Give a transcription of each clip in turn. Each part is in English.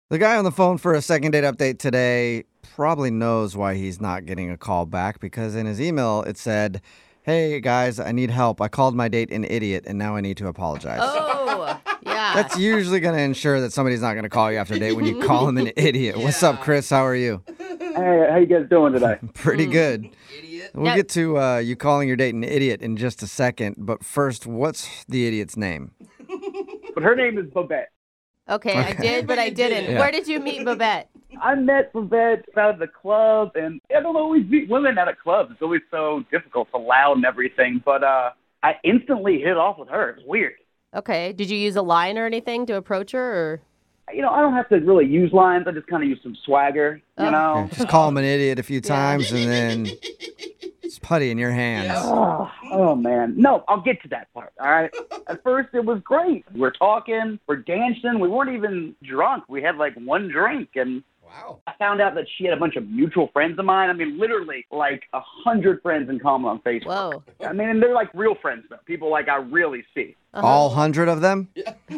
The guy on the phone for a second date update today probably knows why he's not getting a call back because in his email it said, "Hey guys, I need help. I called my date an idiot and now I need to apologize." Oh, yeah. That's usually going to ensure that somebody's not going to call you after a date when you call them an idiot. What's up, Chris? How are you? Hey, how you guys doing today? Pretty good. Idiot. We'll get to you calling your date an idiot in just a second, but first, what's the idiot's name? But her name is Babette. Okay, I did, but I didn't. Yeah. Where did you meet Babette? I met Babette out of the club, and I don't always meet women at a club. It's always so difficult, so loud and everything. But I instantly hit off with her. It's weird. Okay, did you use a line or anything to approach her? Or? You know, I don't have to really use lines. I just kind of use some swagger, you know? Just call him an idiot a few times and then it's putty in your hands. Oh, man. No, I'll get to that part, all right? At first, it was great. We're talking, we're dancing. We weren't even drunk. We had like one drink, and Wow. I found out that she had a bunch of mutual friends of mine. I mean, literally like 100 friends in common on Facebook. Whoa. I mean, and they're like real friends, though. People like I really see. All 100 of them?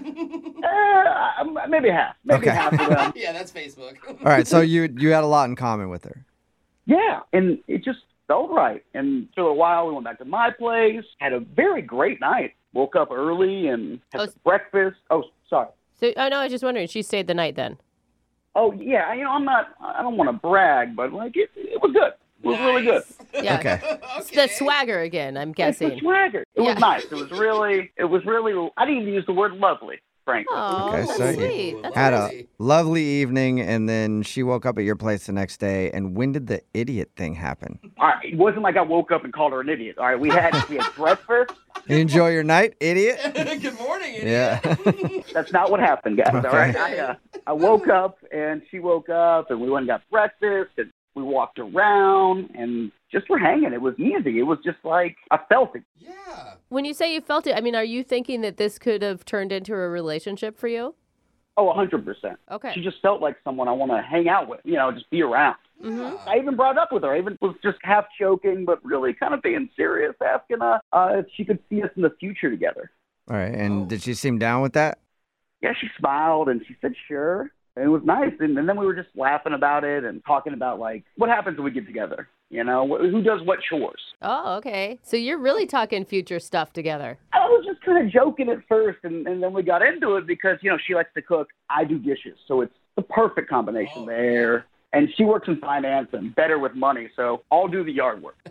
Maybe half. Maybe Okay. half of them. Yeah, that's Facebook. All right, so you had a lot in common with her. Yeah, and it just felt right. And for a while, we went back to my place, had a very great night. Woke up early and had some breakfast. Oh, sorry. So, I know, I was just wondering, she stayed the night then? Oh, yeah, you know, I don't want to brag, but like it was good. It was really good. Yeah. Okay. It's the swagger again, I'm It's guessing. the swagger. It Yeah. was nice. It was really, I didn't even use the word lovely, frankly. Oh, Okay, that's so you sweet. That's had nice. a lovely evening, and then she woke up at your place the next day. And when did the idiot thing happen? All right, it wasn't like I woke up and called her an idiot. All right, we had breakfast. You enjoy your night, idiot? Good morning, idiot. Yeah. That's not what happened, guys. All right, Okay. I woke up and she woke up and we went and got breakfast and we walked around and just were hanging. It was easy. It was just like I felt it. Yeah. When you say you felt it, I mean, are you thinking that this could have turned into a relationship for you? Oh, 100%. Okay. She just felt like someone I want to hang out with. You know, just be around. I even brought it up with her. I even was just half joking, but really kind of being serious, asking if she could see us in the future together. All right, and did she seem down with that? Yeah, she smiled and she said, sure. And it was nice. And then we were just laughing about it and talking about, like, what happens when we get together? You know, who does what chores? Oh, okay. So you're really talking future stuff together. I was just kind of joking at first, and then we got into it because, you know, she likes to cook. I do dishes. So it's the perfect combination there. And she works in finance and better with money, so I'll do the yard work.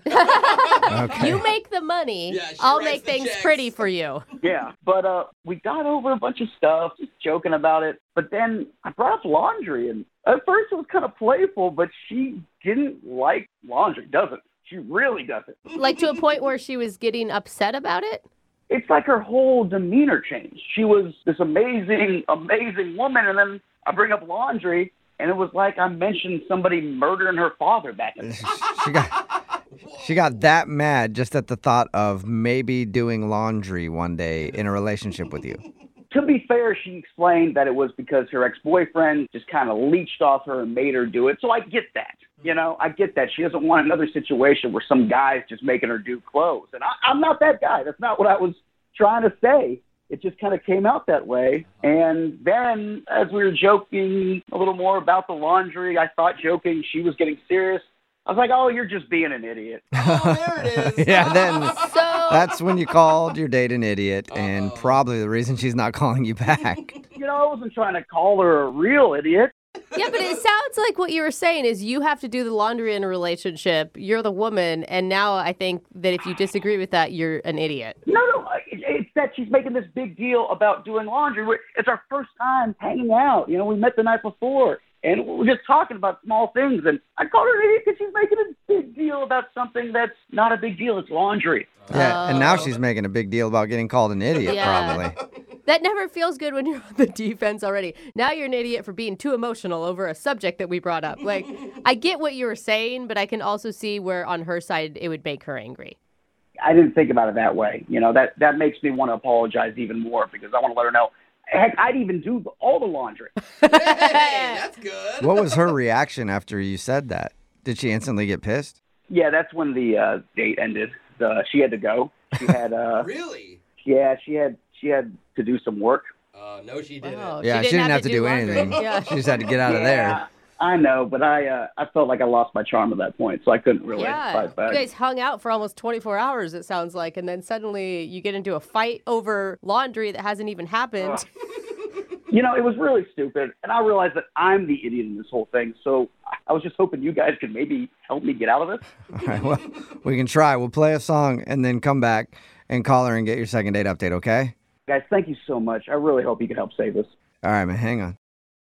Okay. You make the money. Yeah, she I'll writes make the things checks. pretty for you. Yeah, but we got over a bunch of stuff, just joking about it. But then I brought up laundry, and at first it was kind of playful, but she didn't like laundry, doesn't. She really doesn't. Like to a point where she was getting upset about it? It's like her whole demeanor changed. She was this amazing, amazing woman, and then I bring up laundry, and it was like I mentioned somebody murdering her father back in the She got that mad just at the thought of maybe doing laundry one day in a relationship with you. To be fair, she explained that it was because her ex-boyfriend just kind of leached off her and made her do it. So I get that. You know, I get that. She doesn't want another situation where some guy's just making her do clothes. And I'm not that guy. That's not what I was trying to say. It just kind of came out that way. And then as we were joking a little more about the laundry, I thought joking she was getting serious. I was like, oh, you're just being an idiot. Oh, there it is. Yeah, then So that's when you called your date an idiot, and probably the reason she's not calling you back. You know, I wasn't trying to call her a real idiot. yeah, but it sounds like what you were saying is you have to do the laundry in a relationship. You're the woman, and now I think that if you disagree with that, you're an idiot. No, it's that she's making this big deal about doing laundry. It's our first time hanging out. You know, we met the night before, and we're just talking about small things. And I called her an idiot because she's making a big deal about something that's not a big deal. It's laundry. Yeah, and now she's making a big deal about getting called an idiot, Yeah. probably. That never feels good when you're on the defense already. Now you're an idiot for being too emotional over a subject that we brought up. Like, I get what you were saying, but I can also see where on her side it would make her angry. I didn't think about it that way. You know, that makes me want to apologize even more because I want to let her know. Heck, I'd even do all the laundry. Hey, that's good. What was her reaction after you said that? Did she instantly get pissed? Yeah, that's when the date ended. She had to go. She had Really? yeah, she had to do some work. No, she didn't. Wow. Yeah, she didn't have to do laundry. anything. Yeah. She just had to get out of there. I know, but I felt like I lost my charm at that point, so I couldn't really Yeah, fight back. you guys hung out for almost 24 hours, it sounds like, and then suddenly you get into a fight over laundry that hasn't even happened. You know, it was really stupid, and I realized that I'm the idiot in this whole thing, so I was just hoping you guys could maybe help me get out of this. All right, well, we can try. We'll play a song and then come back and call her and get your second date update, okay? Guys, thank you so much. I really hope you can help save us. All right, man, hang on.